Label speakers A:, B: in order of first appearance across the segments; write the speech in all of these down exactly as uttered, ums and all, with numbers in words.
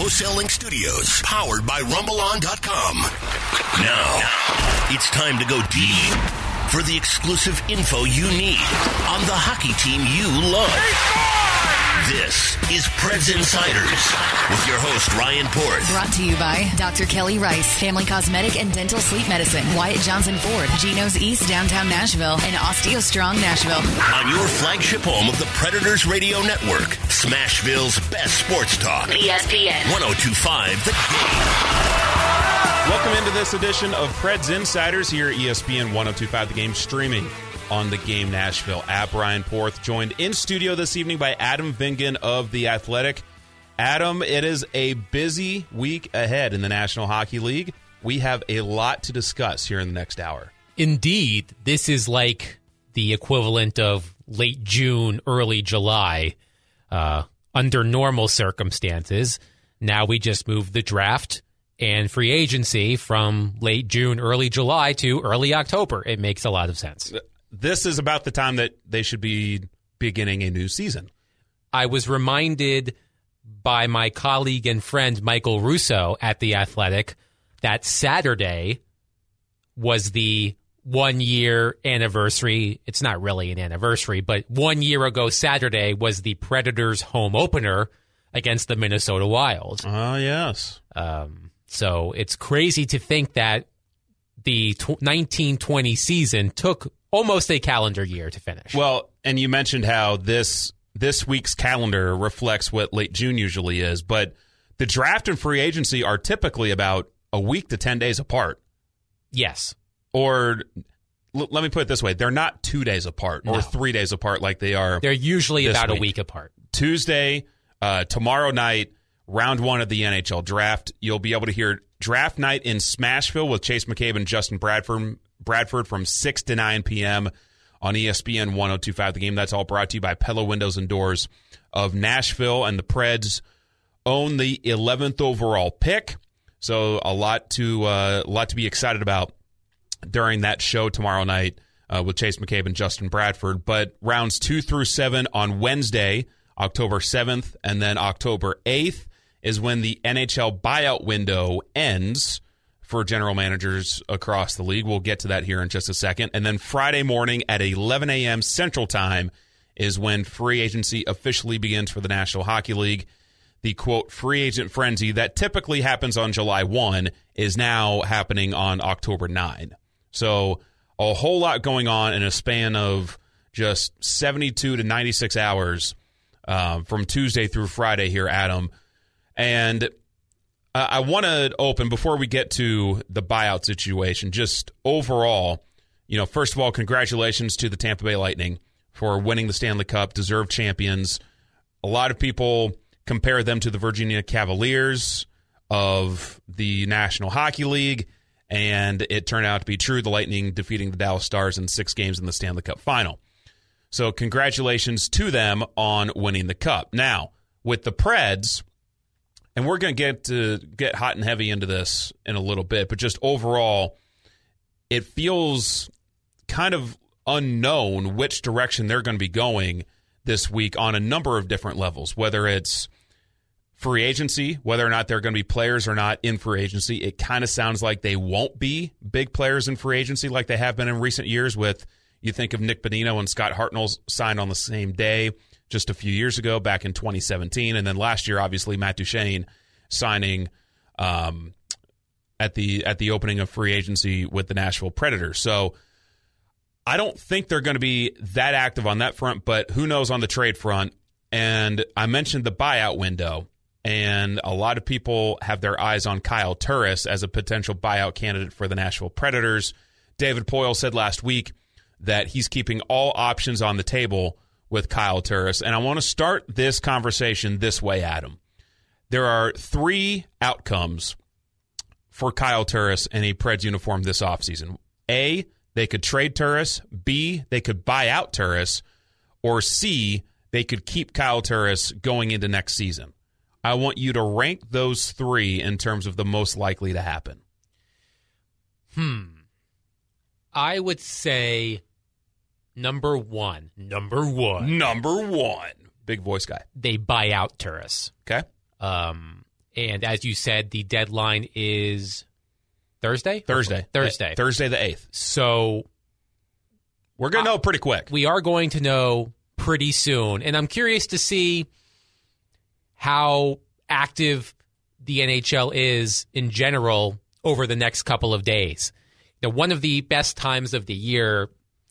A: Selling Studios, powered by rumble on dot com. Now, it's time to go deep for the exclusive info you need on the hockey team you love. This is Preds Insiders with your host, Ryan Porth.
B: Brought to you by Doctor Kelly Rice, Family Cosmetic and Dental Sleep Medicine, Wyatt Johnson Ford, Geno's East Downtown Nashville, and OsteoStrong Nashville.
A: On your flagship home of the Predators Radio Network, Smashville's best sports talk. E S P N one oh two point five The Game.
C: Welcome into this edition of Preds Insiders here at E S P N one oh two point five The Game, streaming on the Game Nashville app. Ryan Porth joined in studio this evening by Adam Vingan of The Athletic. Adam, it is a busy week ahead in the National Hockey League. We have a lot to discuss here in the next hour.
D: Indeed, this is like the equivalent of late June, early July. Uh, under normal circumstances, now we just moved the draft and free agency from late June, early July to early October. It makes a lot of sense.
C: This is about the time that they should be beginning a new season.
D: I was reminded by my colleague and friend Michael Russo at The Athletic that Saturday was the one-year anniversary. It's not really an anniversary, but one year ago Saturday was the Predators' home opener against the Minnesota Wild.
C: Oh, uh, yes.
D: Um, so it's crazy to think that the nineteen twenty season took almost a calendar year to finish.
C: Well, and you mentioned how this this week's calendar reflects what late June usually is, but the draft and free agency are typically about a week to ten days apart.
D: Yes.
C: Or l- let me put it this way. They're not two days apart or
D: no.
C: three days apart like they are.
D: They're usually about
C: week.
D: a week apart.
C: Tuesday, uh, tomorrow night, round one of the N H L draft. You'll be able to hear Draft Night in Smashville with Chase McCabe and Justin Bradford. Bradford from six to nine p.m. on E S P N one oh two point five The Game. That's all brought to you by Pella Windows and Doors of Nashville. And the Preds own the eleventh overall pick. So a lot to uh, a lot to be excited about during that show tomorrow night uh, with Chase McCabe and Justin Bradford. But rounds two through seven on Wednesday, October seventh, and then October eighth is when the N H L buyout window ends for general managers across the league. We'll get to that here in just a second. And then Friday morning at eleven a.m. Central Time is when free agency officially begins for the National Hockey League. The, quote, free agent frenzy that typically happens on July first is now happening on October ninth. So a whole lot going on in a span of just seventy-two to ninety-six hours uh, from Tuesday through Friday here, Adam. And Uh, I want to open, before we get to the buyout situation, just overall, you know, first of all, congratulations to the Tampa Bay Lightning for winning the Stanley Cup, deserved champions. A lot of people compare them to the Virginia Cavaliers of the National Hockey League, and it turned out to be true, the Lightning defeating the Dallas Stars in six games in the Stanley Cup final. So congratulations to them on winning the Cup. Now, with the Preds, and we're going to get to get hot and heavy into this in a little bit, but just overall, it feels kind of unknown which direction they're going to be going this week on a number of different levels, whether it's free agency, whether or not they're going to be players or not in free agency. It kind of sounds like they won't be big players in free agency like they have been in recent years with, you think of Nick Bonino and Scott Hartnell signed on the same day just a few years ago, back in twenty seventeen. And then last year, obviously, Matt Duchene signing um, at the at the opening of free agency with the Nashville Predators. So I don't think they're going to be that active on that front, but who knows on the trade front. And I mentioned the buyout window, and a lot of people have their eyes on Kyle Turris as a potential buyout candidate for the Nashville Predators. David Poile said last week that he's keeping all options on the table with Kyle Turris. And I want to start this conversation this way, Adam. There are three outcomes for Kyle Turris in a Preds uniform this offseason. A, they could trade Turris. B, they could buy out Turris. Or C, they could keep Kyle Turris going into next season. I want you to rank those three in terms of the most likely to happen.
D: Hmm. I would say number one. Number one.
C: Number one. Big voice guy.
D: They buy out Turris.
C: Okay.
D: Um, And as you said, the deadline is Thursday?
C: Thursday.
D: Thursday.
C: Thursday the eighth.
D: So
C: we're going to know pretty quick.
D: We are going to know pretty soon. And I'm curious to see how active the N H L is in general over the next couple of days. You know, one of the best times of the year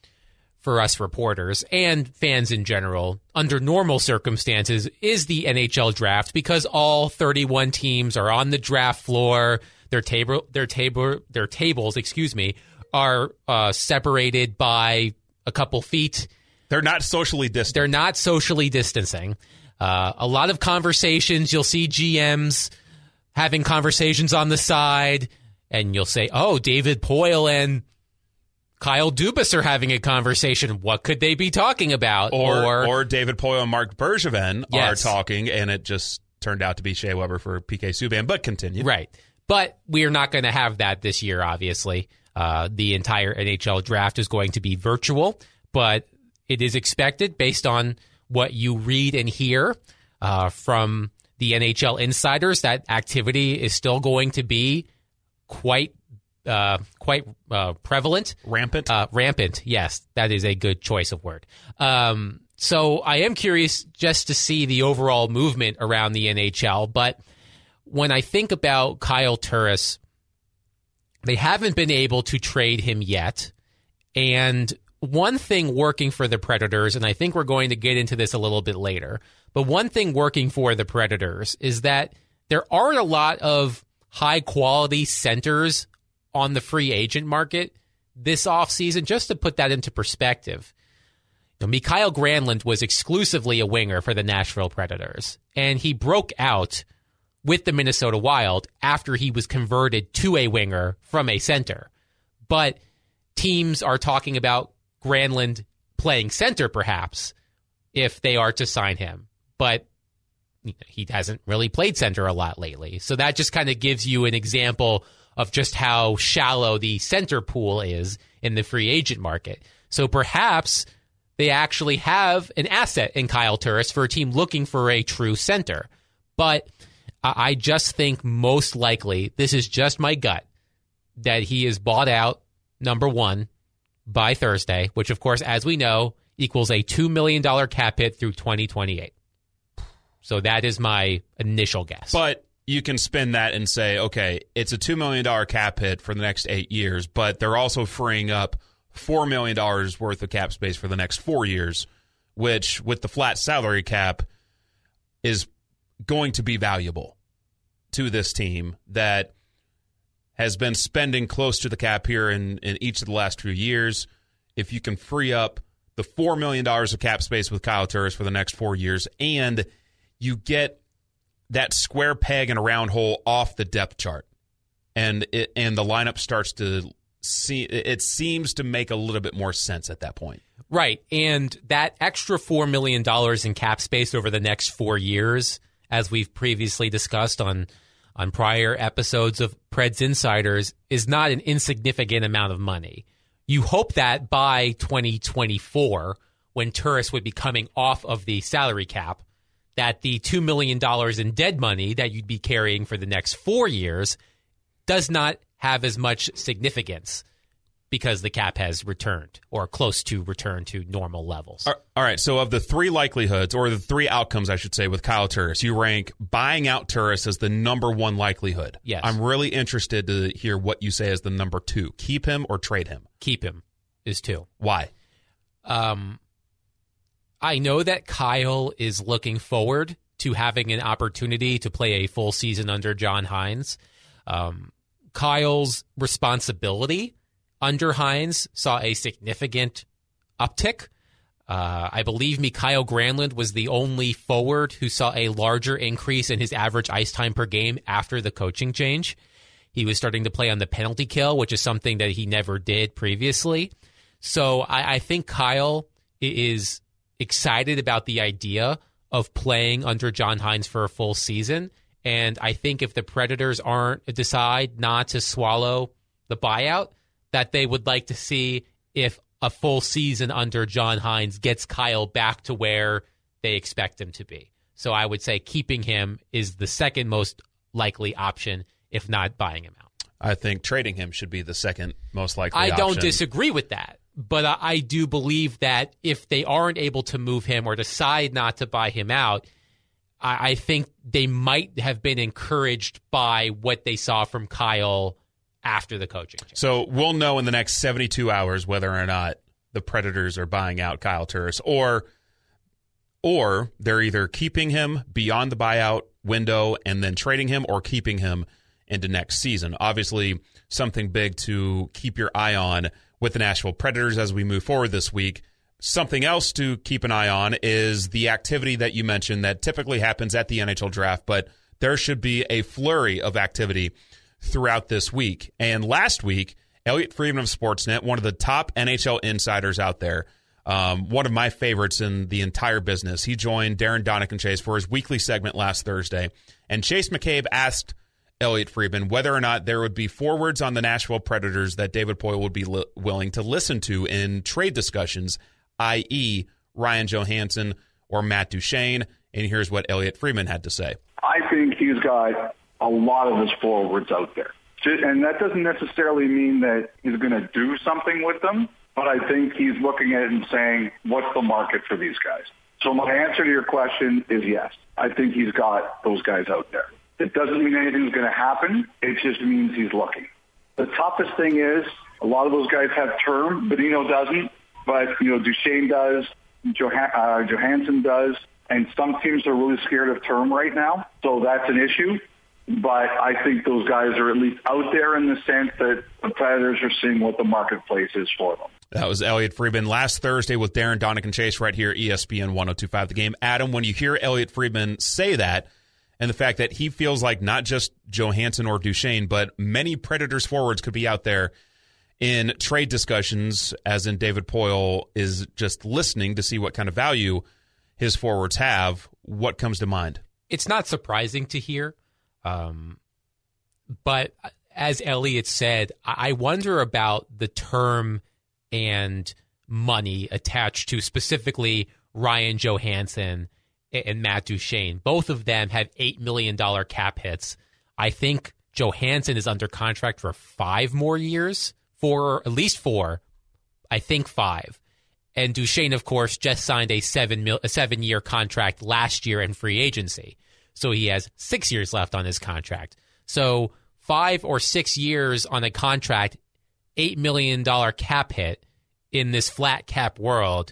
D: for us reporters and fans in general, under normal circumstances, is the N H L draft because all thirty-one teams are on the draft floor. Their table, their table, their tables, excuse me, are uh, separated by a couple feet.
C: They're not socially distant.
D: They're not socially distancing. Uh, a lot of conversations. You'll see G Ms having conversations on the side, and you'll say, "Oh, David Poile and Kyle Dubas are having a conversation. What could they be talking about?"
C: Or
D: or,
C: or David Poile and Mark Bergevin
D: yes.
C: are talking, and it just turned out to be Shea Weber for P K Subban. But continue.
D: Right. But we are not going to have that this year, obviously. Uh, the entire N H L draft is going to be virtual, but it is expected, based on what you read and hear uh, from the N H L insiders, that activity is still going to be quite uh, quite uh, prevalent.
C: Rampant?
D: Uh, rampant, yes. That is a good choice of word. Um, so I am curious just to see the overall movement around the N H L, but when I think about Kyle Turris, they haven't been able to trade him yet. And one thing working for the Predators, and I think we're going to get into this a little bit later, but one thing working for the Predators is that there aren't a lot of high-quality centers on the free agent market this offseason. Just to put that into perspective, you know, Mikael Granlund was exclusively a winger for the Nashville Predators, and he broke out with the Minnesota Wild after he was converted to a winger from a center. But teams are talking about Granlund playing center, perhaps, if they are to sign him. But he hasn't really played center a lot lately. So that just kind of gives you an example of just how shallow the center pool is in the free agent market. So perhaps they actually have an asset in Kyle Turris for a team looking for a true center. But I just think most likely, this is just my gut, that he is bought out, number one, by Thursday, which, of course, as we know, equals a two million dollars cap hit through twenty twenty-eight. So that is my initial guess.
C: But you can spin that and say, okay, it's a two million dollars cap hit for the next eight years, but they're also freeing up four million dollars worth of cap space for the next four years, which, with the flat salary cap, is going to be valuable to this team that has been spending close to the cap here in, in each of the last few years. If you can free up the four million dollars of cap space with Kyle Turris for the next four years, and you get that square peg in a round hole off the depth chart, and it, and the lineup starts to see, it seems to make a little bit more sense at that point.
D: Right, and that extra four million dollars in cap space over the next four years, as we've previously discussed on on prior episodes of Preds Insiders, is not an insignificant amount of money. You hope that by twenty twenty-four, when Turris would be coming off of the salary cap, that the two million dollars in dead money that you'd be carrying for the next four years does not have as much significance because the cap has returned or close to return to normal levels.
C: All right, so of the three likelihoods, or the three outcomes, I should say, with Kyle Turris, you rank buying out Turris as the number one likelihood.
D: Yes.
C: I'm really interested to hear what you say as the number two. Keep him or trade him?
D: Keep him is two.
C: Why?
D: Um, I know that Kyle is looking forward to having an opportunity to play a full season under John Hynes. Um, Kyle's responsibility under Hynes saw a significant uptick. Uh, I believe Mikael Granlund was the only forward who saw a larger increase in his average ice time per game after the coaching change. He was starting to play on the penalty kill, which is something that he never did previously. So I, I think Kyle is excited about the idea of playing under John Hynes for a full season. And I think if the Predators aren't decide not to swallow the buyout, that they would like to see if a full season under John Hynes gets Kyle back to where they expect him to be. So I would say keeping him is the second most likely option, if not buying him out.
C: I think trading him should be the second most likely
D: I
C: option.
D: don't disagree with that, but I, I do believe that if they aren't able to move him or decide not to buy him out, I, I think they might have been encouraged by what they saw from Kyle after the coaching change.
C: So we'll know in the next seventy-two hours whether or not the Predators are buying out Kyle Turris, or or they're either keeping him beyond the buyout window and then trading him, or keeping him into next season. Obviously, something big to keep your eye on with the Nashville Predators as we move forward this week. Something else to keep an eye on is the activity that you mentioned that typically happens at the N H L draft, but there should be a flurry of activity throughout this week. And last week, Elliot Friedman of Sportsnet, one of the top N H L insiders out there, um, one of my favorites in the entire business, he joined Darren Donick and Chase for his weekly segment last Thursday. And Chase McCabe asked Elliot Friedman whether or not there would be forwards on the Nashville Predators that David Poile would be li- willing to listen to in trade discussions, that is. Ryan Johansson or Matt Duchene. And here's what Elliot Friedman had to say.
E: I think he's got a lot of his forwards out there. And that doesn't necessarily mean that he's going to do something with them, but I think he's looking at it and saying, what's the market for these guys? So my answer to your question is yes. I think he's got those guys out there. It doesn't mean anything's going to happen. It just means he's looking. The toughest thing is a lot of those guys have term. Bonino doesn't, but you know Duchene does, Joh- uh, Johansson does, and some teams are really scared of term right now. So that's an issue. But I think those guys are at least out there in the sense that the Predators are seeing what the marketplace is for them.
C: That was Elliot Friedman last Thursday with Darren Donick and Chase right here, E S P N one oh two point five The Game. Adam, when you hear Elliot Friedman say that, and the fact that he feels like not just Johansson or Duchene, but many Predators forwards could be out there in trade discussions, as in David Poile is just listening to see what kind of value his forwards have, what comes to mind?
D: It's not surprising to hear. Um, but as Elliot said, I wonder about the term and money attached to specifically Ryan Johansson and Matt Duchene. Both of them have eight million dollars cap hits. I think Johansson is under contract for five more years, for at least four, I think five. And Duchene, of course, just signed a seven mil, a seven-year contract last year in free agency. So he has six years left on his contract. So five or six years on a contract, eight million dollars cap hit in this flat cap world,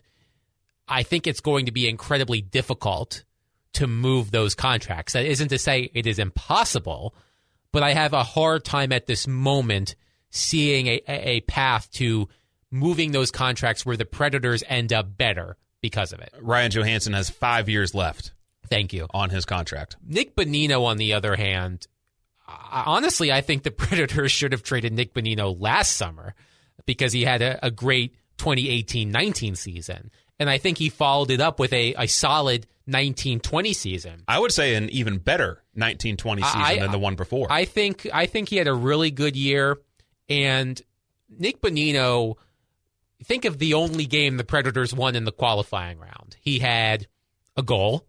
D: I think it's going to be incredibly difficult to move those contracts. That isn't to say it is impossible, but I have a hard time at this moment seeing a, a path to moving those contracts where the Predators end up better because of it.
C: Ryan Johansson has five years left.
D: Thank you.
C: On his contract.
D: Nick Bonino, on the other hand, honestly, I think the Predators should have traded Nick Bonino last summer because he had a, a great twenty eighteen nineteen season. And I think he followed it up with a, a solid nineteen twenty season.
C: I would say an even better nineteen twenty season I, than the one before.
D: I think I think he had a really good year. And Nick Bonino, think of the only game the Predators won in the qualifying round. He had a goal.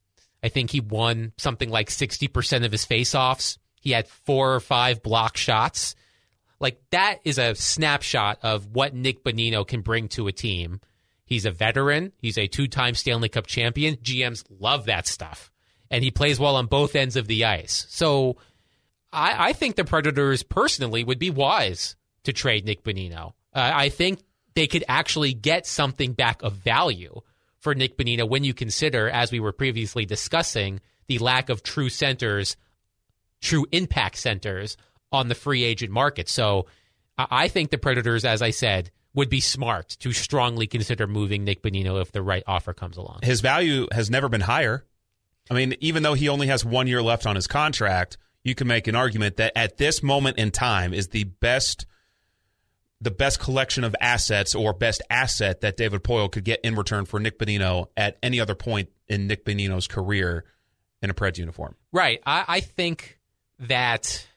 D: I think he won something like sixty percent of his faceoffs. He had four or five block shots. Like, that is a snapshot of what Nick Bonino can bring to a team. He's a veteran. He's a two-time Stanley Cup champion. G Ms love that stuff. And he plays well on both ends of the ice. So I, I think the Predators personally would be wise to trade Nick Bonino. Uh, I think they could actually get something back of value for Nick Bonino when you consider, as we were previously discussing, the lack of true centers, true impact centers on the free agent market. So I think the Predators, as I said, would be smart to strongly consider moving Nick Bonino if the right offer comes along.
C: His value has never been higher. I mean, even though he only has one year left on his contract, you can make an argument that at this moment in time is the best the best collection of assets or best asset that David Poile could get in return for Nick Bonino at any other point in Nick Bonino's career in a Preds uniform.
D: Right. I, I think that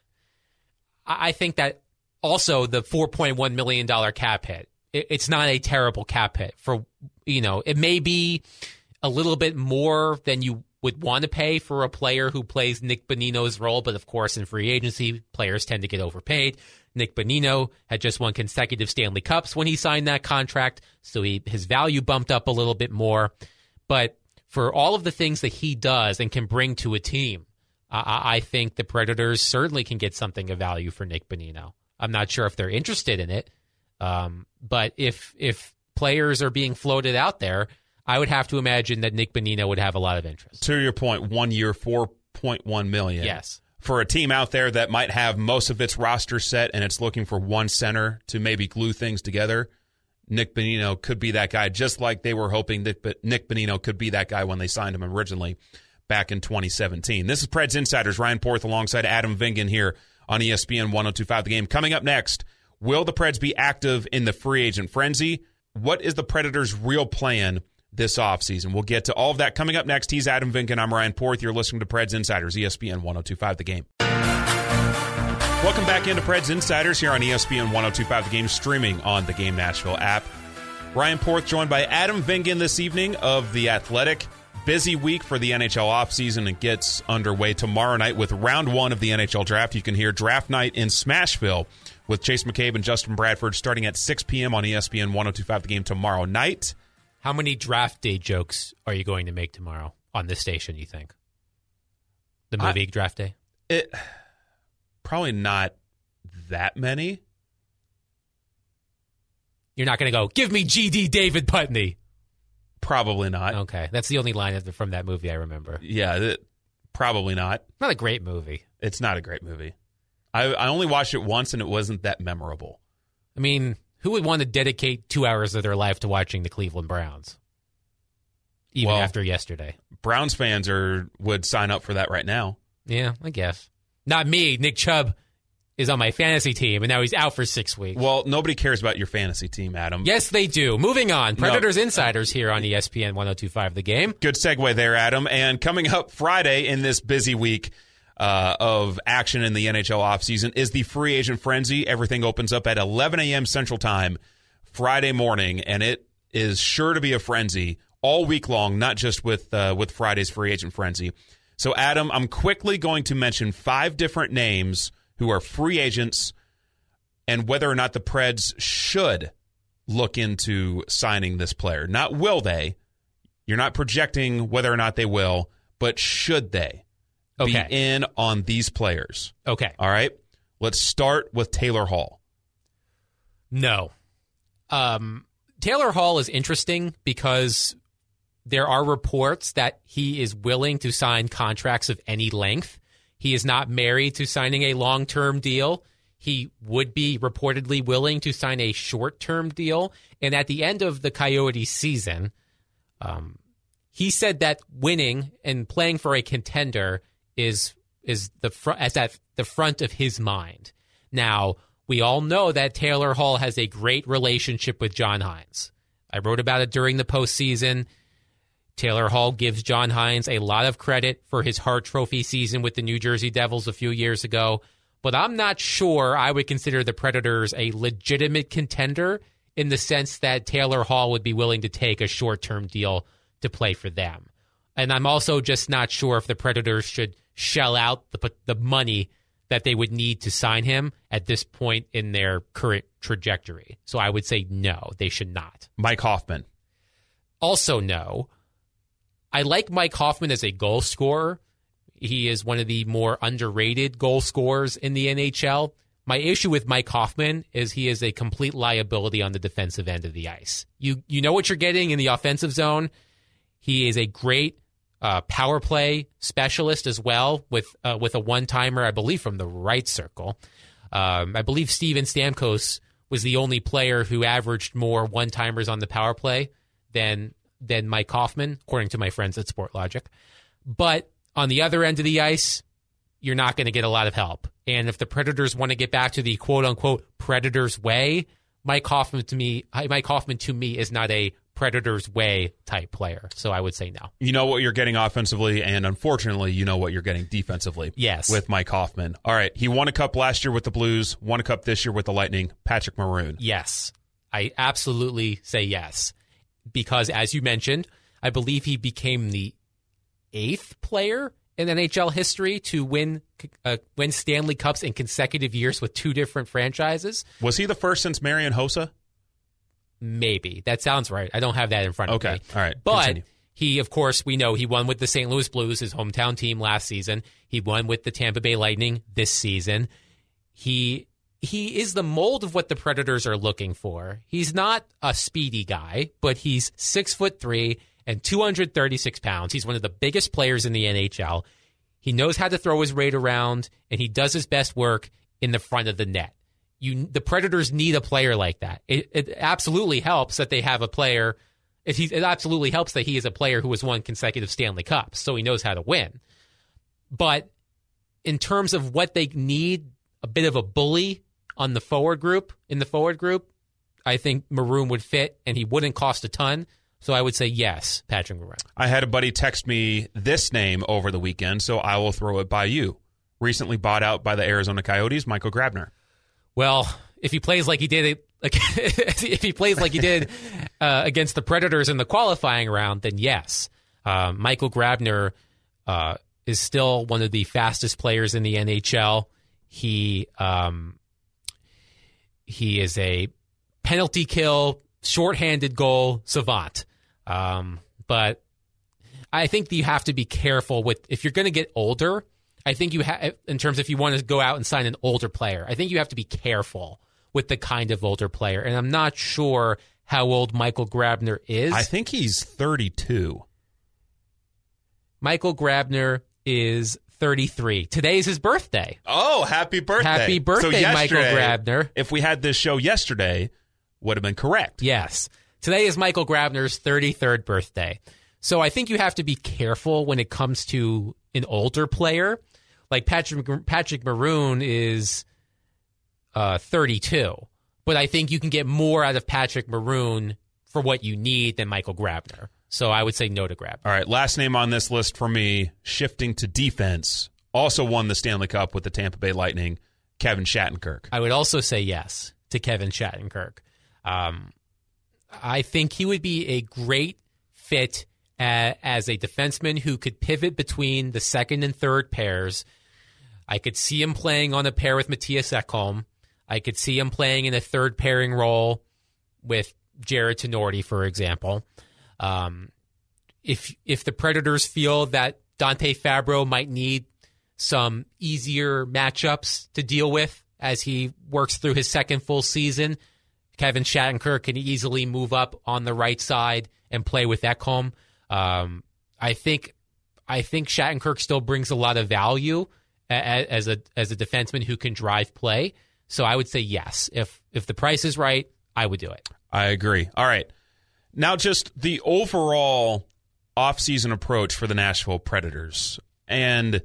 D: I think that also the four point one million dollars cap hit, it, it's not a terrible cap hit for, you know, it may be a little bit more than you would want to pay for a player who plays Nick Bonino's role, but of course in free agency, players tend to get overpaid. Nick Bonino had just won consecutive Stanley Cups when he signed that contract, so he, his value bumped up a little bit more. But for all of the things that he does and can bring to a team, I, I think the Predators certainly can get something of value for Nick Bonino. I'm not sure if they're interested in it, um, but if if players are being floated out there, I would have to imagine that Nick Bonino would have a lot of interest.
C: To your point, one year, four point one million dollars.
D: Yes.
C: For a team out there that might have most of its roster set and it's looking for one center to maybe glue things together, Nick Bonino could be that guy, just like they were hoping that Nick Bonino could be that guy when they signed him originally back in twenty seventeen. This is Preds Insiders. Ryan Porth alongside Adam Vingan here on E S P N one oh two point five The Game. Coming up next, will the Preds be active in the free agent frenzy? What is the Predators' real plan this offseason? We'll get to all of that coming up next. He's Adam Vingan. I'm Ryan Porth. You're listening to Preds Insiders, E S P N one oh two point five The Game. Welcome back into Preds Insiders here on E S P N one oh two point five The Game, streaming on the Game Nashville app. Ryan Porth joined by Adam Vingan this evening of The Athletic. Busy week for the N H L offseason. It gets underway tomorrow night with round one of the N H L draft. You can hear Draft Night in Smashville with Chase McCabe and Justin Bradford starting at six p.m. on E S P N one oh two point five The Game tomorrow night.
D: How many draft day jokes are you going to make tomorrow on this station, you think? The movie I, Draft Day?
C: It probably not that many.
D: You're not going to go, give me G D David Putney.
C: Probably not.
D: Okay. That's the only line from that movie I remember.
C: Yeah, it, probably not.
D: Not a great movie.
C: It's not a great movie. I, I only watched it once, and it wasn't that memorable.
D: I mean, who would want to dedicate two hours of their life to watching the Cleveland Browns? Even
C: well,
D: after yesterday.
C: Browns fans are would sign up for that right now.
D: Yeah, I guess. Not me. Nick Chubb is on my fantasy team, and now he's out for six weeks.
C: Well, nobody cares about your fantasy team, Adam.
D: Yes, they do. Moving on. Predators no. Insiders here on E S P N one oh two point five The Game.
C: Good segue there, Adam. And coming up Friday in this busy week uh, of action in the N H L offseason is the free agent frenzy. Everything opens up at eleven a.m. Central Time Friday morning, and it is sure to be a frenzy all week long, not just with uh, with Friday's free agent frenzy. So, Adam, I'm quickly going to mention five different names who are free agents and whether or not the Preds should look into signing this player. Not will they. You're not projecting whether or not they will, but should they
D: okay.
C: be in on these players?
D: Okay.
C: All right. Let's start with Taylor Hall.
D: No. Um, Taylor Hall is interesting because there are reports that he is willing to sign contracts of any length. He is not married to signing a long-term deal. He would be reportedly willing to sign a short-term deal. And at the end of the Coyotes season, um, he said that winning and playing for a contender is is the fr- as at the front of his mind. Now, we all know that Taylor Hall has a great relationship with John Hines. I wrote about it during the postseason. Taylor Hall gives John Hines a lot of credit for his Hart Trophy season with the New Jersey Devils a few years ago, but I'm not sure I would consider the Predators a legitimate contender in the sense that Taylor Hall would be willing to take a short-term deal to play for them. And I'm also just not sure if the Predators should shell out the, the money that they would need to sign him at this point in their current trajectory. So I would say no, they should not.
C: Mike Hoffman.
D: Also no. I like Mike Hoffman as a goal scorer. He is one of the more underrated goal scorers in the N H L. My issue with Mike Hoffman is he is a complete liability on the defensive end of the ice. You you know what you're getting in the offensive zone. He is a great uh, power play specialist as well with uh, with a one-timer, I believe, from the right circle. Um, I believe Steven Stamkos was the only player who averaged more one-timers on the power play than than Mike Hoffman, according to my friends at SportLogic. But on the other end of the ice, you're not going to get a lot of help. And if the Predators want to get back to the quote-unquote Predators way, Mike Hoffman to me, Mike Hoffman to me is not a Predators way type player. So I would say no.
C: You know what you're getting offensively, and unfortunately, you know what you're getting defensively.
D: Yes.
C: With Mike Hoffman. All right. He won a cup last year with the Blues, won a cup this year with the Lightning. Patrick Maroon.
D: Yes. I absolutely say yes. Because, as you mentioned, I believe he became the eighth player in N H L history to win uh, win Stanley Cups in consecutive years with two different franchises.
C: Was he the first since Marian Hossa?
D: Maybe. That sounds right. I don't have that in front of
C: okay.
D: me.
C: Okay, all right.
D: But
C: Continue.
D: He, of course, we know he won with the Saint Louis Blues, his hometown team, last season. He won with the Tampa Bay Lightning this season. He he is the mold of what the Predators are looking for. He's not a speedy guy, but he's six foot three and two hundred thirty-six pounds. He's one of the biggest players in the N H L. He knows how to throw his weight around, and he does his best work in the front of the net. You, the Predators need a player like that. It, it absolutely helps that they have a player. It, he, it absolutely helps that he is a player who has won consecutive Stanley Cups, so he knows how to win. But in terms of what they need, a bit of a bully on the forward group, in the forward group, I think Maroon would fit, and he wouldn't cost a ton. So I would say yes, Patrick Maroon.
C: I had a buddy text me this name over the weekend, so I will throw it by you. Recently bought out by the Arizona Coyotes, Michael Grabner.
D: Well, if he plays like he did it, if he plays like he did uh, against the Predators in the qualifying round, then yes. Uh, Michael Grabner uh, is still one of the fastest players in the N H L. He um, he is a penalty kill, shorthanded goal savant. Um, but I think that you have to be careful with, if you're going to get older, I think you have, in terms of if you want to go out and sign an older player, I think you have to be careful with the kind of older player. And I'm not sure how old Michael Grabner is.
C: I think he's thirty-two.
D: Michael Grabner is thirty-three. Today's his birthday.
C: Oh, happy birthday.
D: Happy birthday,
C: so
D: Michael Grabner.
C: If we had this show yesterday, would have been correct.
D: Yes. Today is Michael Grabner's thirty-third birthday. So I think you have to be careful when it comes to an older player. Like Patrick Patrick Maroon is uh, thirty-two. But I think you can get more out of Patrick Maroon for what you need than Michael Grabner. So I would say no to Grabner.
C: All right, last name on this list for me, shifting to defense, also won the Stanley Cup with the Tampa Bay Lightning, Kevin Shattenkirk.
D: I would also say yes to Kevin Shattenkirk. Um, I think he would be a great fit a, as a defenseman who could pivot between the second and third pairs. I could see him playing on a pair with Matthias Ekholm. I could see him playing in a third pairing role with Jared Tenorti, for example. Um, if if the Predators feel that Dante Fabro might need some easier matchups to deal with as he works through his second full season, Kevin Shattenkirk can easily move up on the right side and play with Ekholm. Um, I think I think Shattenkirk still brings a lot of value a, as a as a defenseman who can drive play. So I would say yes. If if the price is right, I would do it.
C: I agree. All right. Now just the overall offseason approach for the Nashville Predators. And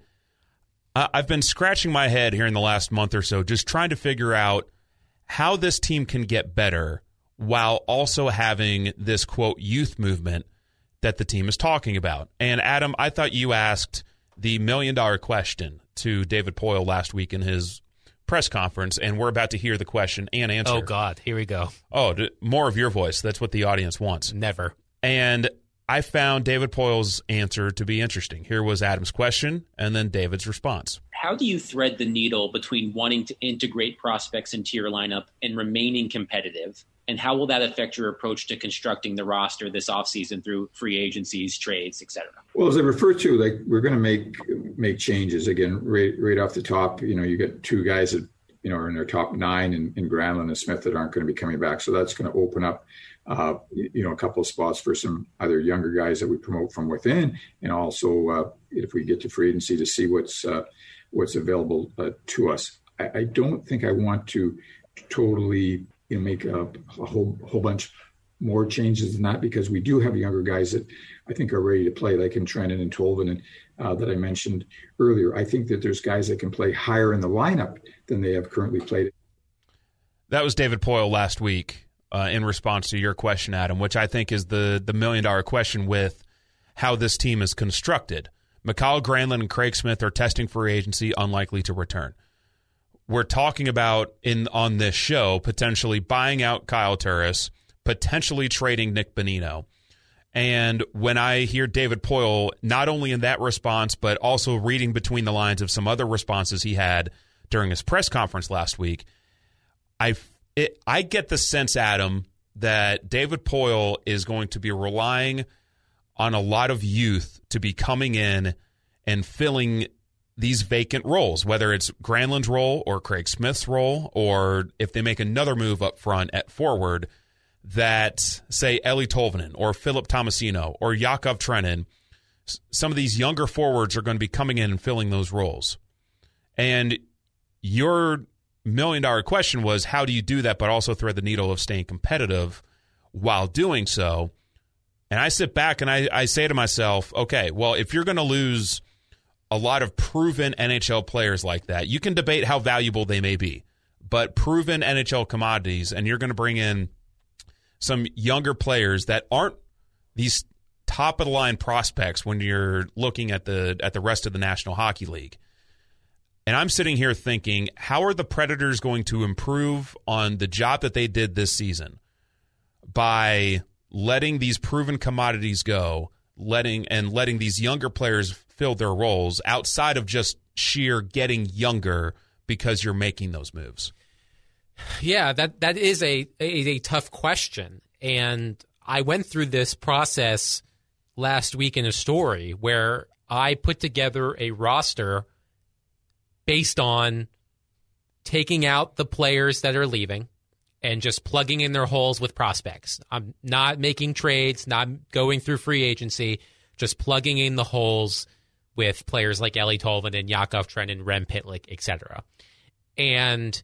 C: I've been scratching my head here in the last month or so just trying to figure out how this team can get better while also having this, quote, youth movement that the team is talking about. And, Adam, I thought you asked the million-dollar question to David Poile last week in his press conference, and we're about to hear the question and answer.
D: Oh, God. Here we go.
C: Oh, more of your voice. That's what the audience wants.
D: Never.
C: And I found David Poile's answer to be interesting. Here was Adam's question and then David's response.
F: How do you thread the needle between wanting to integrate prospects into your lineup and remaining competitive? And how will that affect your approach to constructing the roster this offseason through free agencies, trades, et cetera?
G: Well, as I refer to, like, we're going to make make changes again right right off the top. You know, you get two guys that, you know, are in their top nine in, in Granlund and Smith that aren't going to be coming back. So that's going to open up, uh, you know, a couple of spots for some other younger guys that we promote from within. And also, uh, if we get to free agency, to see what's uh, what's available uh, to us. I, I don't think I want to totally, you know, make a, a whole whole bunch more changes than that, because we do have younger guys that I think are ready to play, like in Trenton and Tolvin, and uh, that I mentioned earlier. I think that there's guys that can play higher in the lineup than they have currently played.
C: That was David Poile last week uh, in response to your question, Adam, which I think is the the million dollar question with how this team is constructed. Mikael Granlund and Craig Smith are testing free agency, unlikely to return. We're talking about in on this show potentially buying out Kyle Turris, potentially trading Nick Bonino. And when I hear David Poile, not only in that response, but also reading between the lines of some other responses he had during his press conference last week, I, it, I get the sense, Adam, that David Poile is going to be relying on a lot of youth to be coming in and filling these vacant roles, whether it's Granlund's role or Craig Smith's role, or if they make another move up front at forward, that, say, Eeli Tolvanen or Philip Tomasino or Yakov Trenin, some of these younger forwards are going to be coming in and filling those roles. And your million-dollar question was, how do you do that but also thread the needle of staying competitive while doing so? And I sit back and I, I say to myself, okay, well, if you're going to lose a lot of proven N H L players like that, you can debate how valuable they may be, but proven N H L commodities, and you're going to bring in some younger players that aren't these top-of-the-line prospects when you're looking at the at the rest of the National Hockey League. And I'm sitting here thinking, how are the Predators going to improve on the job that they did this season by letting these proven commodities go, letting and letting these younger players fill their roles outside of just sheer getting younger because you're making those moves?
D: Yeah, that that is a, a a tough question. And I went through this process last week in a story where I put together a roster based on taking out the players that are leaving and just plugging in their holes with prospects. I'm not making trades, not going through free agency, just plugging in the holes with players like Eeli Tolvanen, Yakov Trenin, Rem Pitlick, et cetera. And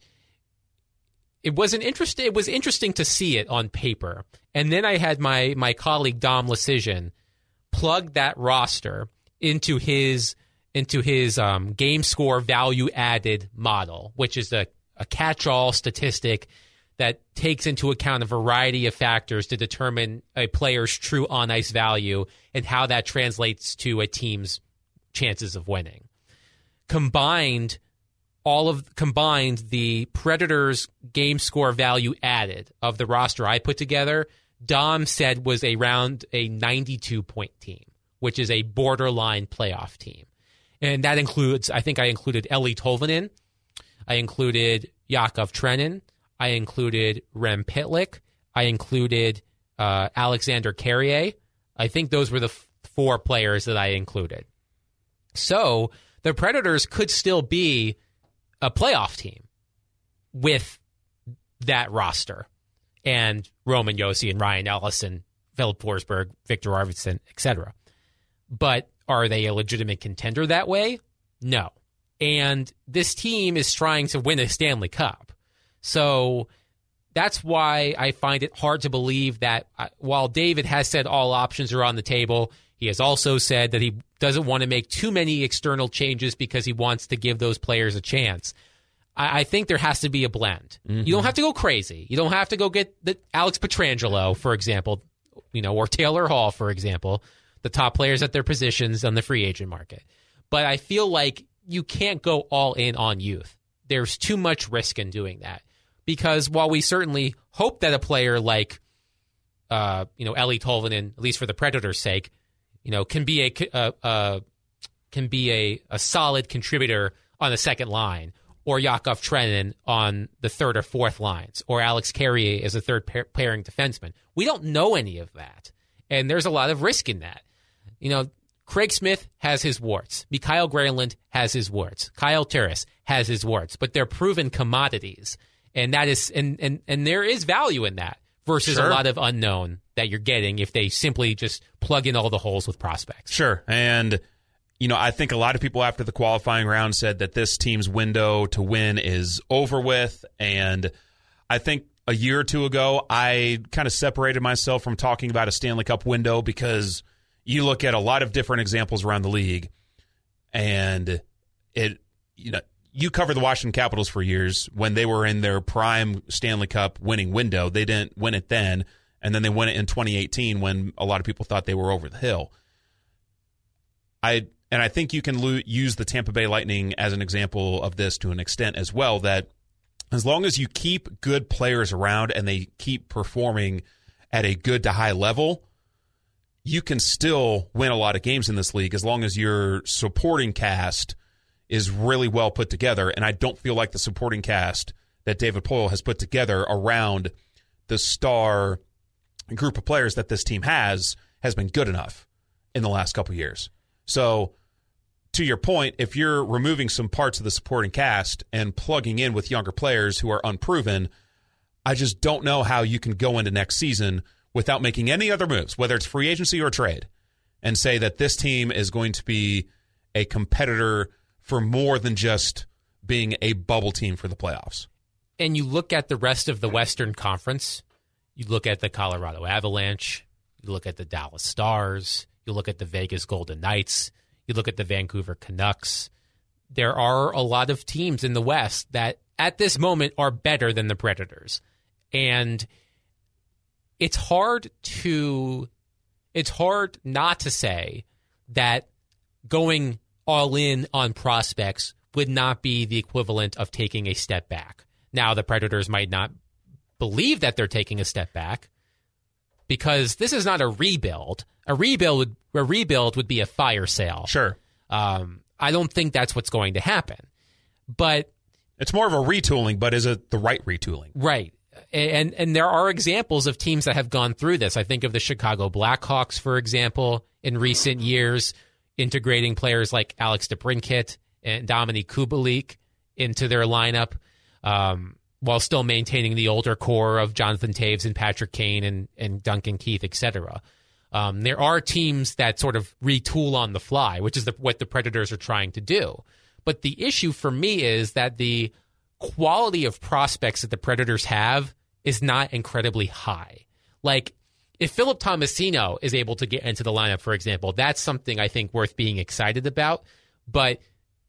D: it was an interest, it was interesting to see it on paper. And then I had my my colleague Dom Lecision plug that roster into his into his um, game score value added model, which is a, a catch-all statistic that takes into account a variety of factors to determine a player's true on-ice value and how that translates to a team's chances of winning. Combined, all of combined, the Predators' game score value added of the roster I put together, Dom said was around a ninety-two point team, which is a borderline playoff team. And that includes, I think I included Eeli Tolvanen, I included Yakov Trenin, I included Rem Pitlick, I included uh, Alexander Carrier. I think those were the f- four players that I included. So the Predators could still be a playoff team with that roster and Roman Josi and Ryan Ellis and Philip Forsberg, Victor Arvidsson, et cetera. But are they a legitimate contender that way? No. And this team is trying to win a Stanley Cup. So that's why I find it hard to believe that uh, while David has said all options are on the table, he has also said that he doesn't want to make too many external changes because he wants to give those players a chance. I, I think there has to be a blend. Mm-hmm. You don't have to go crazy. You don't have to go get the Alex Pietrangelo, for example, you know, or Taylor Hall, for example, the top players at their positions on the free agent market. But I feel like you can't go all in on youth. There's too much risk in doing that. Because while we certainly hope that a player like, uh, you know, Eeli Tolvanen, at least for the Predators' sake, you know, can be a uh, uh, can be a, a solid contributor on the second line, or Yakov Trenin on the third or fourth lines, or Alex Carrier as a third pair, pairing defenseman. We don't know any of that, and there's a lot of risk in that. You know, Craig Smith has his warts. Mikael Granlund has his warts. Kyle Turris has his warts, but they're proven commodities, and that is and and and there is value in that versus sure. a lot of unknown that you're getting if they simply just plug in all the holes with prospects.
C: Sure, and you know, I think a lot of people after the qualifying round said that this team's window to win is over with, and I think a year or two ago I kind of separated myself from talking about a Stanley Cup window because you look at a lot of different examples around the league, and it, you know, you covered the Washington Capitals for years when they were in their prime Stanley Cup winning window. They didn't win it then, and then they win it in twenty eighteen when a lot of people thought they were over the hill. I and I think you can lo- use the Tampa Bay Lightning as an example of this to an extent as well, that as long as you keep good players around and they keep performing at a good to high level, you can still win a lot of games in this league as long as your supporting cast is really well put together. And I don't feel like the supporting cast that David Poile has put together around the star group of players that this team has has been good enough in the last couple of years. So to your point, if you're removing some parts of the supporting cast and plugging in with younger players who are unproven, I just don't know how you can go into next season without making any other moves, whether it's free agency or trade, and say that this team is going to be a competitor for more than just being a bubble team for the playoffs.
D: And you look at the rest of the Western Conference, you look at the Colorado Avalanche, you look at the Dallas Stars, you look at the Vegas Golden Knights, you look at the Vancouver Canucks. There are a lot of teams in the West that at this moment are better than the Predators. And it's hard to it's hard not to say that going all in on prospects would not be the equivalent of taking a step back. Now, the Predators might not believe that they're taking a step back because this is not a rebuild. A rebuild would, a rebuild would be a fire sale.
C: Sure.
D: Um, I don't think that's what's going to happen. But
C: it's more of a retooling, but is it the right retooling?
D: Right. And and there are examples of teams that have gone through this. I think of the Chicago Blackhawks, for example, in recent years, integrating players like Alex DeBrincat and Dominic Kubalik into their lineup, um, while still maintaining the older core of Jonathan Toews and Patrick Kane and, and Duncan Keith, et cetera. Um, there are teams that sort of retool on the fly, which is the, what the Predators are trying to do. But the issue for me is that the quality of prospects that the Predators have is not incredibly high. Like, if Philip Tomasino is able to get into the lineup, for example, that's something I think worth being excited about. But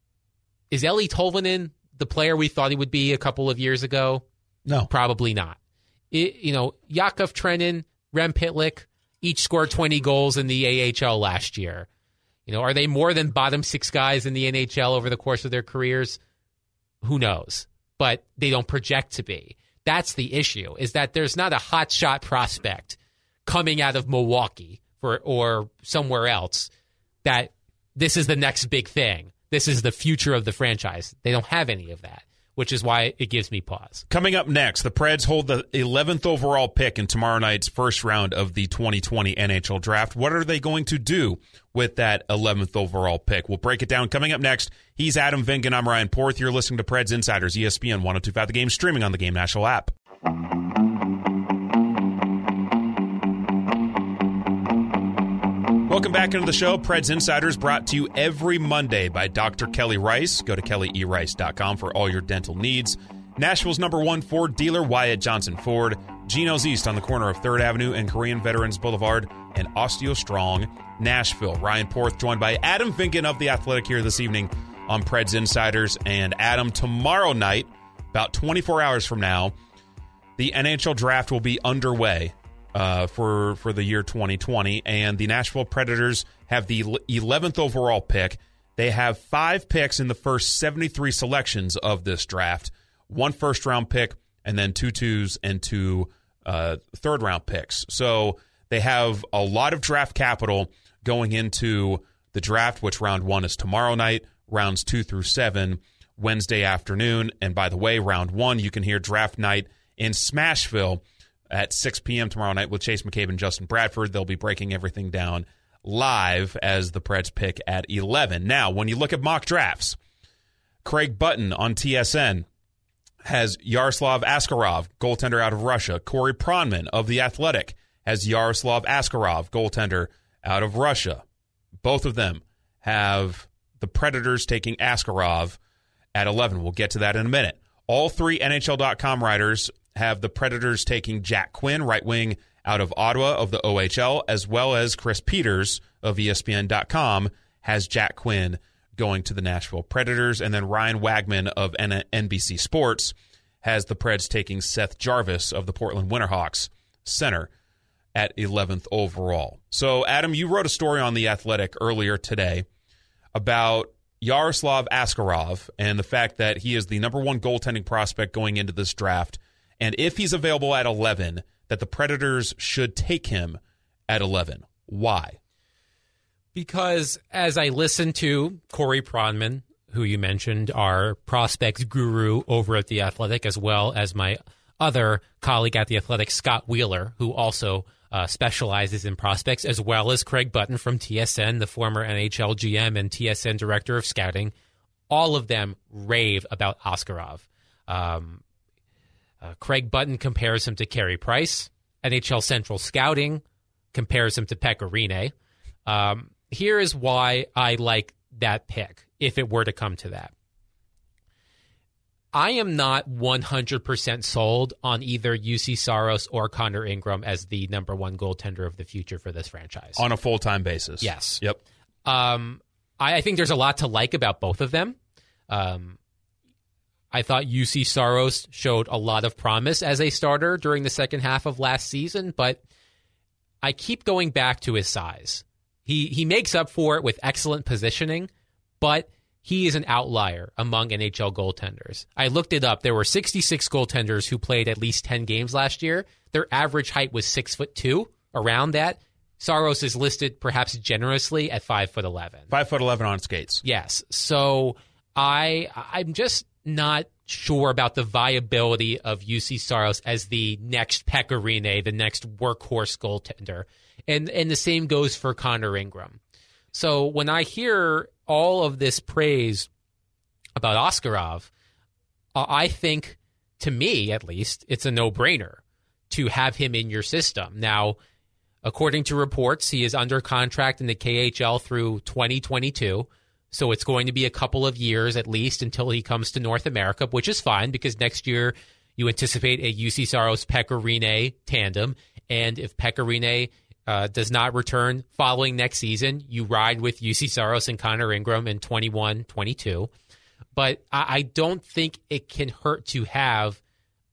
D: is Eeli Tolvanen the player we thought he would be a couple of years ago?
C: No.
D: Probably not. It, you know, Yakov Trenin, Rem Pitlick, each scored twenty goals in the A H L last year. You know, are they more than bottom six guys in the N H L over the course of their careers? Who knows? But they don't project to be. That's the issue, is that there's not a hotshot prospect coming out of Milwaukee for, or somewhere else that this is the next big thing. This is the future of the franchise. They don't have any of that, which is why it gives me pause.
C: Coming up next, the Preds hold the eleventh overall pick in tomorrow night's first round of the twenty twenty N H L Draft. What are they going to do with that eleventh overall pick? We'll break it down. Coming up next, he's Adam Vingan. I'm Ryan Porth. You're listening to Preds Insiders, E S P N one oh two point five The Game, streaming on the Game National app. Welcome back into the show. Preds Insiders brought to you every Monday by Doctor Kelly Rice. Go to kelly e rice dot com for all your dental needs. Nashville's number one Ford dealer, Wyatt Johnson Ford. Geno's East on the corner of third Avenue and Korean Veterans Boulevard, and Osteo Strong, Nashville. Ryan Porth joined by Adam Vingan of The Athletic here this evening on Preds Insiders. And Adam, tomorrow night, about twenty-four hours from now, the N H L Draft will be underway. Uh, for for the year twenty twenty, and the Nashville Predators have the eleventh overall pick. They have five picks in the first seventy-three selections of this draft, one first-round pick, and then two twos and two uh, third-round picks. So they have a lot of draft capital going into the draft, which round one is tomorrow night, rounds two through seven Wednesday afternoon. And by the way, round one, you can hear draft night in Smashville at six p.m. tomorrow night with Chase McCabe and Justin Bradford. They'll be breaking everything down live as the Preds pick at eleven. Now, when you look at mock drafts, Craig Button on T S N has Yaroslav Askarov, goaltender out of Russia. Corey Pronman of The Athletic has Yaroslav Askarov, goaltender out of Russia. Both of them have the Predators taking Askarov at eleven. We'll get to that in a minute. All three N H L dot com writers have the Predators taking Jack Quinn, right wing out of Ottawa of the O H L, as well as Chris Peters of E S P N dot com has Jack Quinn going to the Nashville Predators. And then Ryan Wagman of N B C Sports has the Preds taking Seth Jarvis of the Portland Winterhawks, center, at eleventh overall. So, Adam, you wrote a story on The Athletic earlier today about Yaroslav Askarov and the fact that he is the number one goaltending prospect going into this draft. And if he's available at eleven, that the Predators should take him at eleven. Why?
D: Because as I listen to Corey Pronman, who you mentioned, our prospects guru over at The Athletic, as well as my other colleague at The Athletic, Scott Wheeler, who also uh, specializes in prospects, as well as Craig Button from T S N, the former N H L G M and T S N Director of Scouting. All of them rave about Askarov. Um, uh, Craig Button compares him to Carey Price. N H L Central Scouting compares him to Pekka Rinne. Um, here is why I like that pick, if it were to come to that. I am not one hundred percent sold on either U C Saros or Connor Ingram as the number one goaltender of the future for this franchise.
C: On a full-time basis.
D: Yes.
C: Yep.
D: Um, I, I think there's a lot to like about both of them. Um, I thought U C Saros showed a lot of promise as a starter during the second half of last season, but I keep going back to his size. He he makes up for it with excellent positioning, but he is an outlier among N H L goaltenders. I looked it up. There were sixty-six goaltenders who played at least ten games last year. Their average height was six foot two, around that. Saros is listed perhaps generously at five foot eleven.
C: Five foot eleven on skates.
D: Yes. So I I'm just not sure about the viability of U C Saros as the next Pekka Rinne, the next workhorse goaltender. And and the same goes for Connor Ingram. So when I hear all of this praise about Askarov, uh, I think, to me at least, it's a no-brainer to have him in your system. Now, according to reports, he is under contract in the K H L through twenty twenty-two. So it's going to be a couple of years at least until he comes to North America, which is fine because next year you anticipate a U C Saros-Pekka Rinne tandem. And if Pekka Rinne uh, does not return following next season, you ride with U C Saros and Connor Ingram in twenty-one twenty-two. But I, I don't think it can hurt to have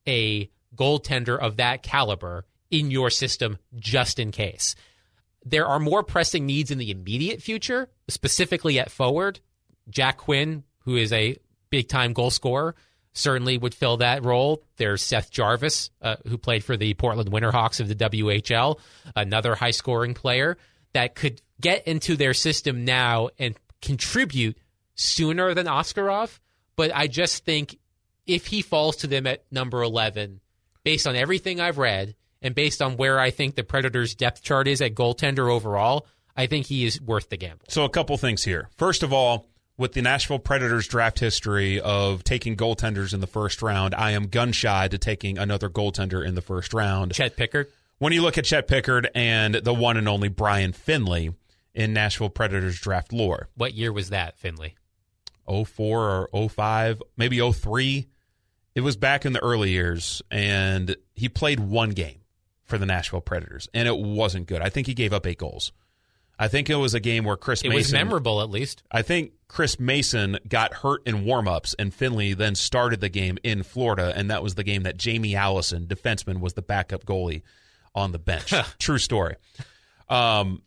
D: a goaltender of that caliber in your system just in case. There are more pressing needs in the immediate future, specifically at forward. Jack Quinn, who is a big-time goal scorer, certainly would fill that role. There's Seth Jarvis, uh, who played for the Portland Winterhawks of the W H L, another high-scoring player that could get into their system now and contribute sooner than Askarov. But I just think if he falls to them at number eleven, based on everything I've read, and based on where I think the Predators' depth chart is at goaltender overall, I think he is worth the gamble.
C: So a couple things here. First of all, with the Nashville Predators draft history of taking goaltenders in the first round, I am gun-shy to taking another goaltender in the first round.
D: Chet Pickard?
C: When you look at Chet Pickard and the one and only Brian Finley in Nashville Predators draft lore.
D: What year was that, Finley?
C: oh four or oh five, maybe oh three. It was back in the early years, and he played one game for the Nashville Predators, and it wasn't good. I think he gave up eight goals. I think it was a game where Chris
D: it
C: Mason...
D: It was memorable, at least.
C: I think Chris Mason got hurt in warm-ups, and Finley then started the game in Florida, and that was the game that Jamie Allison, defenseman, was the backup goalie on the bench. True story. Um,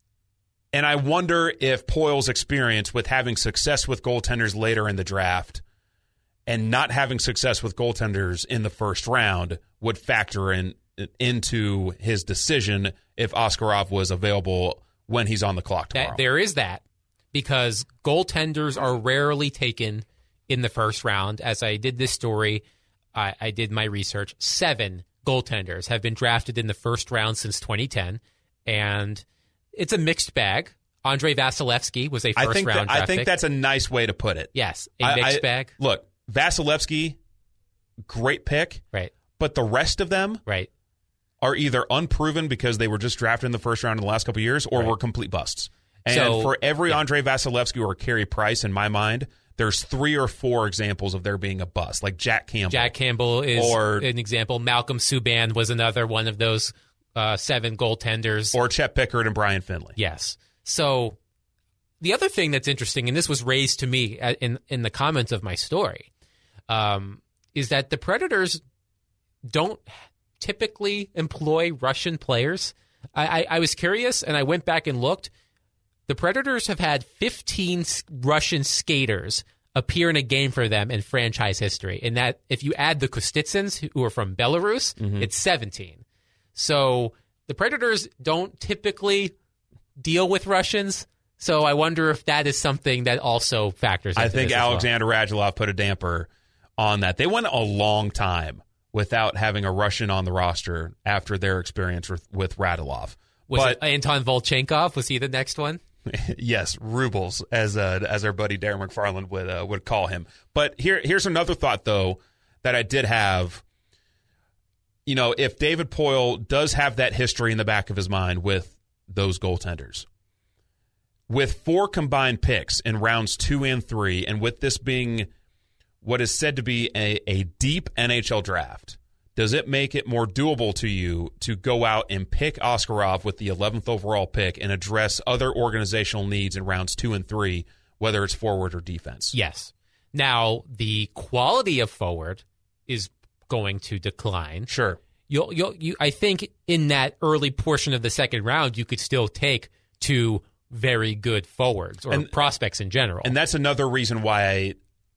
C: and I wonder if Poyle's experience with having success with goaltenders later in the draft and not having success with goaltenders in the first round would factor in into his decision if Askarov was available when he's on the clock tomorrow.
D: That, there is that, because goaltenders are rarely taken in the first round. As I did this story, I, I did my research. Seven goaltenders have been drafted in the first round since twenty ten, and it's a mixed bag. Andrei Vasilevsky was a first
C: I think
D: round
C: that,
D: draft
C: I think
D: pick.
C: that's a nice way to put it.
D: Yes, a mixed
C: I, I,
D: bag.
C: Look, Vasilevsky, great pick.
D: Right.
C: But the rest of them
D: right.
C: are either unproven because they were just drafted in the first round in the last couple of years, or
D: right.
C: were complete busts. And
D: so,
C: for every
D: yeah.
C: Andrei Vasilevsky or Carey Price, in my mind, there's three or four examples of there being a bust, like Jack Campbell.
D: Jack Campbell is
C: or,
D: an example. Malcolm Subban was another one of those uh, seven goaltenders.
C: Or Chet Pickard and Brian Finley.
D: Yes. So the other thing that's interesting, and this was raised to me in, in the comments of my story, um, is that the Predators don't typically employ Russian players. I, I, I was curious, and I went back and looked. The Predators have had fifteen Russian skaters appear in a game for them in franchise history. And that, if you add the Kostitsins, who are from Belarus, mm-hmm. it's seventeen. So the Predators don't typically deal with Russians. So I wonder if that is something that also factors into
C: I think
D: this as
C: Alexander
D: well.
C: Radulov put a damper on that. They went a long time without having a Russian on the roster after their experience with, with Radulov.
D: Was
C: but,
D: it Anton Volchenkov? Was he the next one?
C: Yes, Rubles, as uh, as our buddy Darren McFarland would uh, would call him. But here here's another thought, though, that I did have. You know, if David Poile does have that history in the back of his mind with those goaltenders, with four combined picks in rounds two and three, and with this being what is said to be a, a deep N H L draft, does it make it more doable to you to go out and pick Askarov with the eleventh overall pick and address other organizational needs in rounds two and three, whether it's forward or defense?
D: Yes. Now, the quality of forward is going to decline.
C: Sure.
D: You'll, you'll, you, I think in that early portion of the second round, you could still take two very good forwards or
C: and,
D: prospects in general.
C: And that's another reason why I,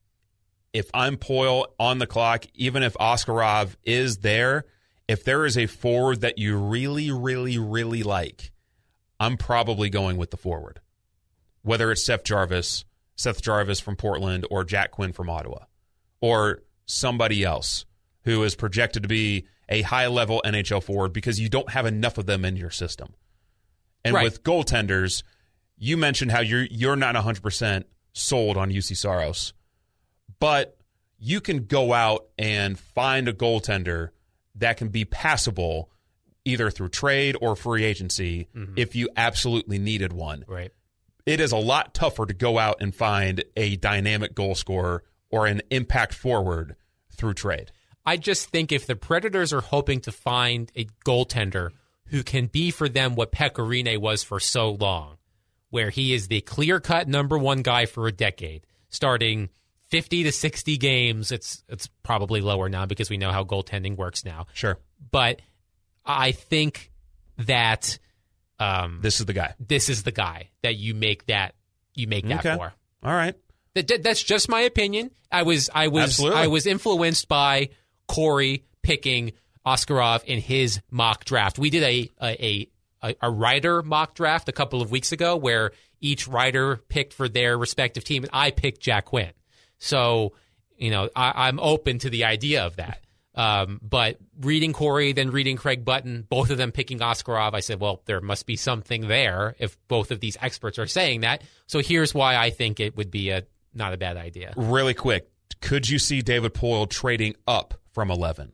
C: if I'm Poile on the clock, even if Askarov is there, if there is a forward that you really, really, really like, I'm probably going with the forward. Whether it's Seth Jarvis, Seth Jarvis from Portland, or Jack Quinn from Ottawa, or somebody else who is projected to be a high-level N H L forward because you don't have enough of them in your system. And
D: right.
C: with goaltenders, you mentioned how you're you're not one hundred percent sold on U C Saros, but you can go out and find a goaltender that can be passable either through trade or free agency mm-hmm. if you absolutely needed one.
D: Right.
C: It is a lot tougher to go out and find a dynamic goal scorer or an impact forward through trade.
D: I just think if the Predators are hoping to find a goaltender who can be for them what Pekka Rinne was for so long, where he is the clear-cut number one guy for a decade, starting fifty to sixty games. It's it's probably lower now because we know how goaltending works now.
C: Sure.
D: But I think that um,
C: this is the guy.
D: This is the guy that you make that you make that
C: okay.
D: for.
C: All right.
D: That, that's just my opinion. I was I was
C: Absolutely.
D: I was influenced by Corey picking Askarov in his mock draft. We did a a, a a writer mock draft a couple of weeks ago where each writer picked for their respective team, and I picked Jack Quinn. So, you know, I, I'm open to the idea of that. Um, but reading Corey, then reading Craig Button, both of them picking Askarov, I said, well, there must be something there if both of these experts are saying that. So here's why I think it would be a not a bad idea.
C: Really quick, could you see David Poile trading up from eleven?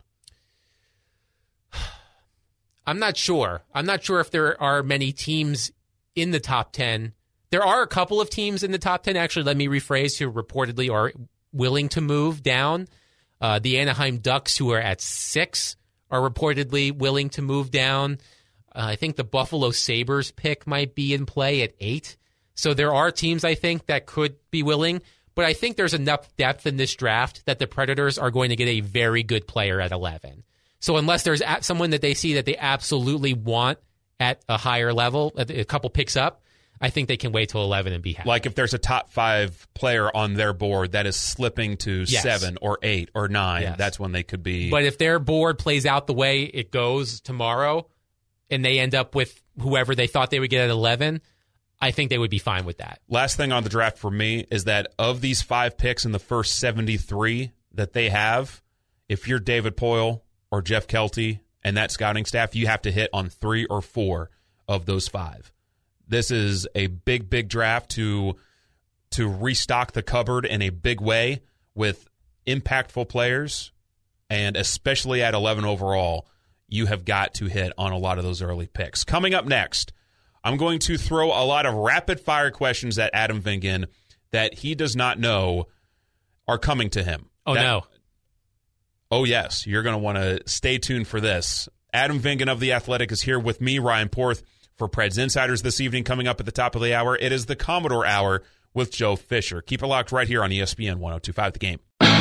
D: I'm not sure. I'm not sure if there are many teams in the top ten. There are a couple of teams in the top ten. Actually, let me rephrase, who reportedly are willing to move down. Uh, the Anaheim Ducks, who are at six, are reportedly willing to move down. Uh, I think the Buffalo Sabres pick might be in play at eight. So there are teams, I think, that could be willing. But I think there's enough depth in this draft that the Predators are going to get a very good player at eleven. So unless there's someone that they see that they absolutely want at a higher level, a couple picks up, I think they can wait till eleven and be happy.
C: Like if there's a top five player on their board that is slipping to
D: yes.
C: seven or eight or nine,
D: yes.
C: that's when they could be.
D: But if their board plays out the way it goes tomorrow and they end up with whoever they thought they would get at eleven, I think they would be fine with that.
C: Last thing on the draft for me is that of these five picks in the first seventy-three that they have, if you're David Poile or Jeff Kelty and that scouting staff, you have to hit on three or four of those five. This is a big, big draft to to restock the cupboard in a big way with impactful players, and especially at eleven overall, you have got to hit on a lot of those early picks. Coming up next, I'm going to throw a lot of rapid-fire questions at Adam Vingan that he does not know are coming to him.
D: Oh,
C: that,
D: no.
C: Oh, yes. You're going to want to stay tuned for this. Adam Vingan of The Athletic is here with me, Ryan Porth, for Preds Insiders this evening. Coming up at the top of the hour, it is the Commodore Hour with Joe Fisher. Keep it locked right here on E S P N one oh two point five The Game.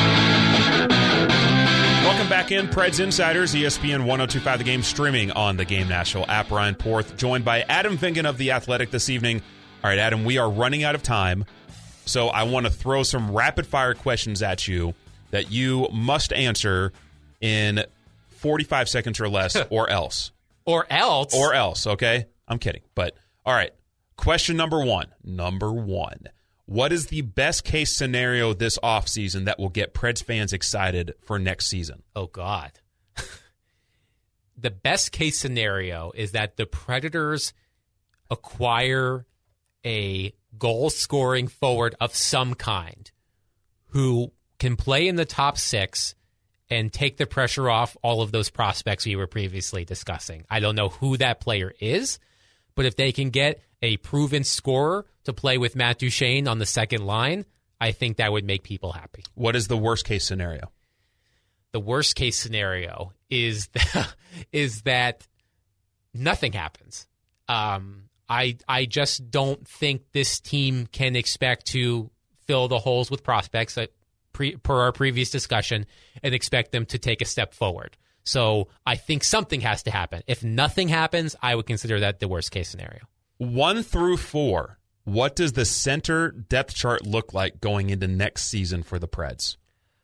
C: Welcome back in, Preds Insiders, E S P N one oh two point five The Game, streaming on the Game National app. Ryan Porth, joined by Adam Vingan of The Athletic this evening. All right, Adam, we are running out of time, so I want to throw some rapid-fire questions at you that you must answer in forty-five seconds or less, or else.
D: Or else?
C: Or else, okay? I'm kidding. But, all right, Question number one. Number one. What is the best case scenario this offseason that will get Preds fans excited for next season?
D: Oh, God. The best case scenario is that the Predators acquire a goal-scoring forward of some kind who can play in the top six and take the pressure off all of those prospects we were previously discussing. I don't know who that player is, but if they can get a proven scorer to play with Matt Duchene on the second line, I think that would make people happy.
C: What is the worst case scenario?
D: The worst case scenario is that, is that nothing happens. Um, I I just don't think this team can expect to fill the holes with prospects that pre, per our previous discussion and expect them to take a step forward. So I think something has to happen. If nothing happens, I would consider that the worst case scenario.
C: One through four, what does the center depth chart look like going into next season for the Preds?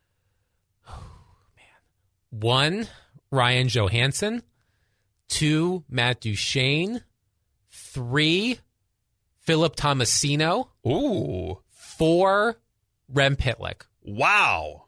D: One, Ryan Johansson. Two, Matt Duchene. Three, Philip Tomasino.
C: Ooh.
D: Four, Rem Pitlick.
C: Wow.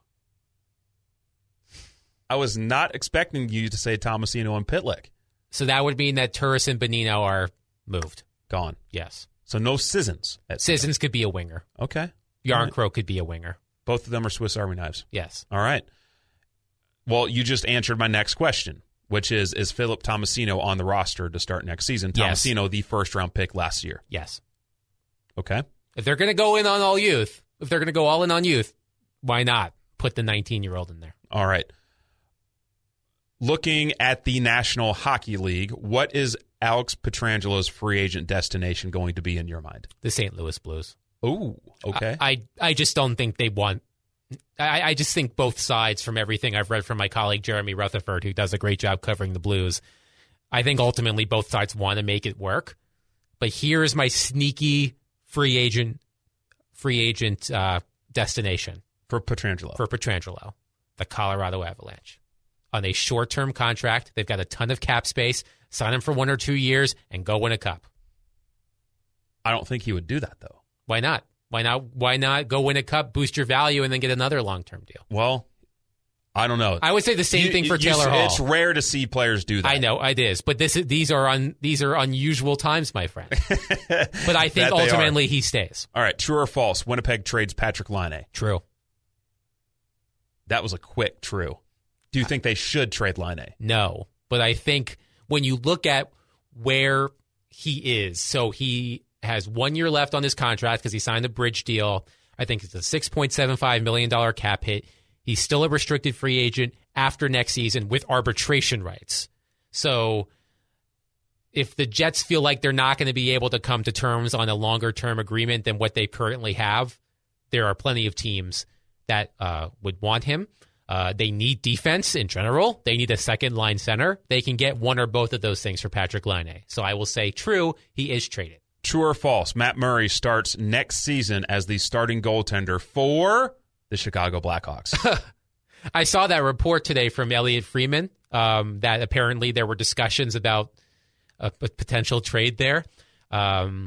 C: I was not expecting you to say Tomasino and Pitlick.
D: So that would mean that Turris and Bonino are moved.
C: Gone.
D: Yes.
C: So no Sissons. At
D: Sissons could be a winger.
C: Okay.
D: Yarncrow right. could be a winger.
C: Both of them are Swiss Army knives.
D: Yes.
C: All right. Well, you just answered my next question, which is, is Philip Tomasino on the roster to start next season?
D: Yes.
C: Tomasino, the first-round pick last year.
D: Yes.
C: Okay.
D: If they're going to go in on all youth, if they're going to go all in on youth, why not put the nineteen-year-old in there?
C: All right. Looking at the National Hockey League, what is Alex Pietrangelo's free agent destination going to be in your mind?
D: The Saint Louis Blues.
C: Oh, okay.
D: I, I, I just don't think they want... I, I just think both sides, from everything I've read from my colleague Jeremy Rutherford, who does a great job covering the Blues, I think ultimately both sides want to make it work. But here's my sneaky free agent free agent uh, destination.
C: For Pietrangelo.
D: For Pietrangelo. The Colorado Avalanche. On a short-term contract, they've got a ton of cap space. Sign him for one or two years and go win a cup.
C: I don't think he would do that, though.
D: Why not? Why not? Why not go win a cup, boost your value, and then get another long-term deal?
C: Well, I don't know.
D: I would say the same
C: you,
D: thing for
C: you,
D: Taylor Hall.
C: It's rare to see players do that.
D: I know it is, but this is, these are un, these are unusual times, my friend. But I think ultimately he stays.
C: All right, true or false? Winnipeg trades Patrick Laine.
D: True.
C: That was a quick true. Do you think they should trade Laine?
D: No, but I think when you look at where he is, so he has one year left on his contract because he signed a bridge deal. I think it's a six point seven five million dollars cap hit. He's still a restricted free agent after next season with arbitration rights. So if the Jets feel like they're not going to be able to come to terms on a longer-term agreement than what they currently have, there are plenty of teams that uh, would want him. Uh, they need defense in general. They need a second-line center. They can get one or both of those things for Patrick Laine. So I will say true, he is traded.
C: True or false? Matt Murray starts next season as the starting goaltender for the Chicago Blackhawks.
D: I saw that report today from Elliot Freeman um, that apparently there were discussions about a, a potential trade there. Um,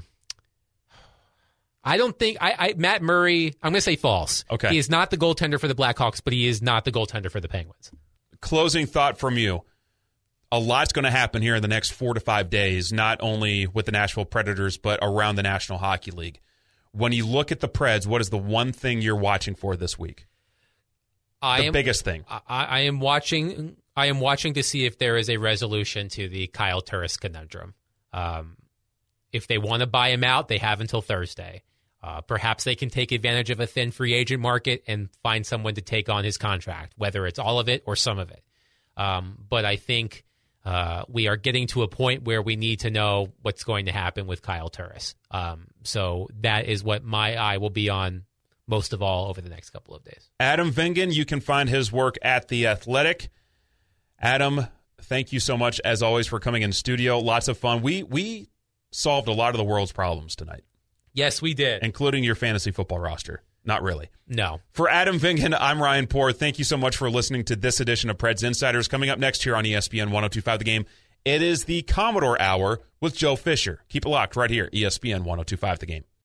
D: I don't think I, I Matt Murray. I'm going to say false.
C: Okay,
D: he is not the goaltender for the Blackhawks, but he is not the goaltender for the Penguins.
C: Closing thought from you. A lot's going to happen here in the next four to five days, not only with the Nashville Predators, but around the National Hockey League. When you look at the Preds, what is the one thing you're watching for this week?
D: I
C: the
D: am,
C: biggest thing.
D: I, I am watching. I am watching to see if there is a resolution to the Kyle Turris conundrum. Um, if they want to buy him out, they have until Thursday. Uh, perhaps they can take advantage of a thin free agent market and find someone to take on his contract, whether it's all of it or some of it. Um, but I think uh, we are getting to a point where we need to know what's going to happen with Kyle Turris. Um, so that is what my eye will be on most of all over the next couple of days.
C: Adam Vingan, you can find his work at The Athletic. Adam, thank you so much, as always, for coming in studio. Lots of fun. We we solved a lot of the world's problems tonight.
D: Yes, we did.
C: Including your fantasy football roster. Not really.
D: No.
C: For Adam Vingan, I'm Ryan Poor. Thank you so much for listening to this edition of Preds Insiders. Coming up next here on E S P N one oh two point five The Game, It is the Commodore Hour with Joe Fisher. Keep it locked right here, E S P N one oh two point five The Game.